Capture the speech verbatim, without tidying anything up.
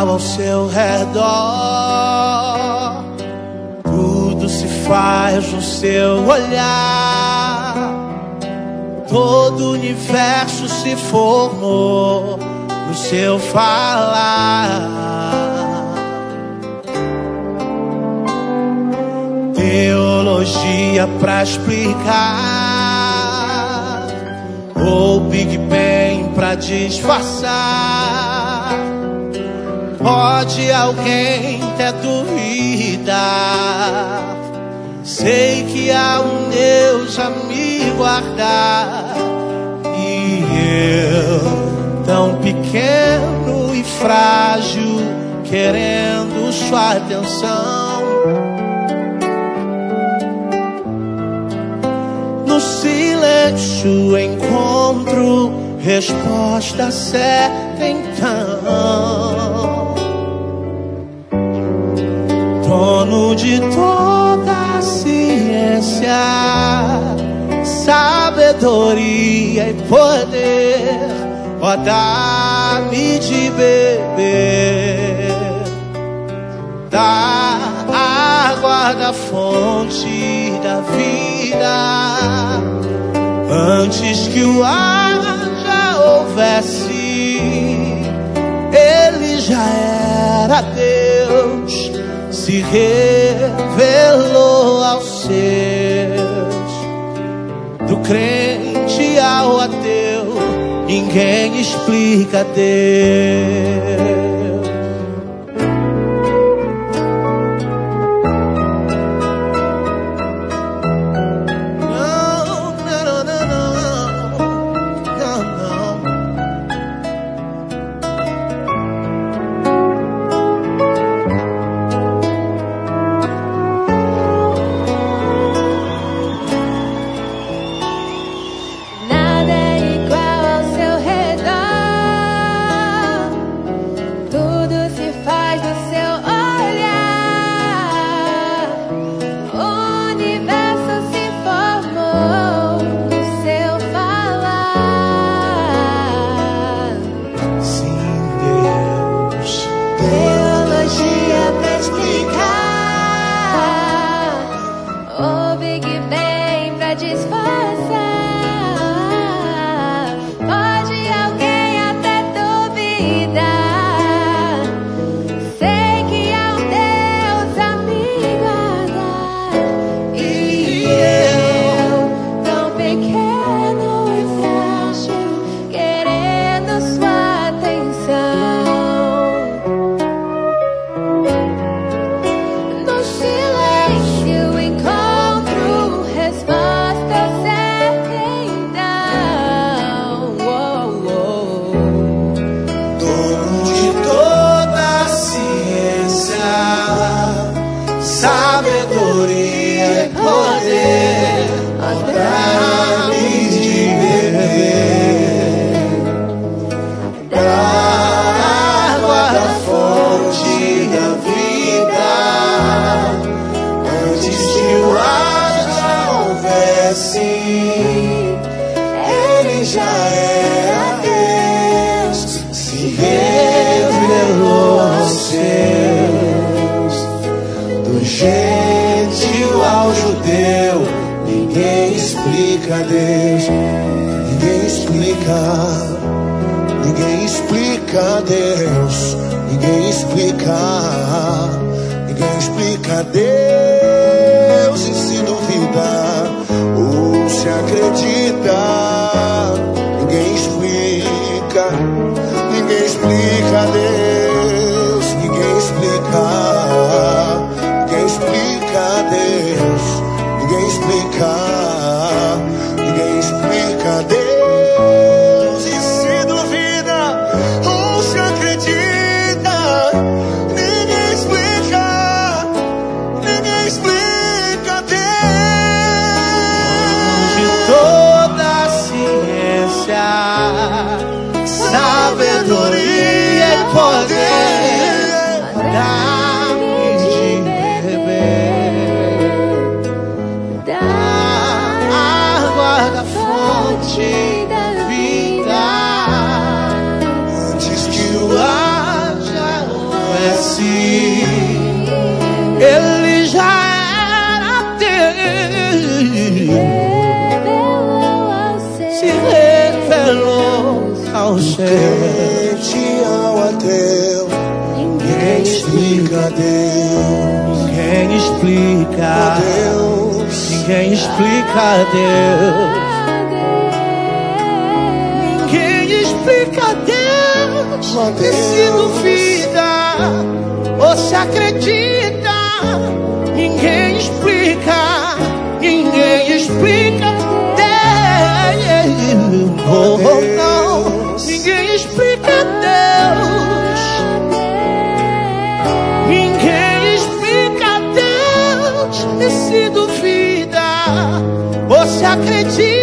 igual ao seu redor, tudo se faz no seu olhar, todo o universo se formou no seu falar. Teologia pra explicar, ou Big Bang pra disfarçar. Pode alguém até duvidar, sei que há um Deus a me guardar. E eu, tão pequeno e frágil, querendo sua atenção, no silêncio encontro resposta certa então. Dono de toda a ciência, sabedoria e poder, ó, dá-me de beber da água da fonte da vida, antes que o ar já houvesse, ele já era Deus, se revelou aos seus. Do crente ao ateu, ninguém explica Deus. Deus, ninguém explica, ninguém explica Deus, ninguém explica, ninguém explica Deus. E se duvida ou se acredita, ninguém explica, ninguém explica Deus, ninguém explica, ninguém explica Deus, ninguém explica. Ninguém explica Deus. E se duvida ou se acredita, ninguém explica, ninguém explica Deus. De toda a ciência, sabedoria e poder, dá-me de beber da água da fonte da vida, antes que o ar já céu. Crente ao ateu, ninguém explica Deus. Ninguém explica Deus. Ninguém explica Deus. Ninguém explica Deus. E se duvida ou se acredita, ninguém explica. Ninguém explica Deus. Oh, oh, não. Ninguém explica Deus. Ninguém explica Deus. E se duvida ou se acredita,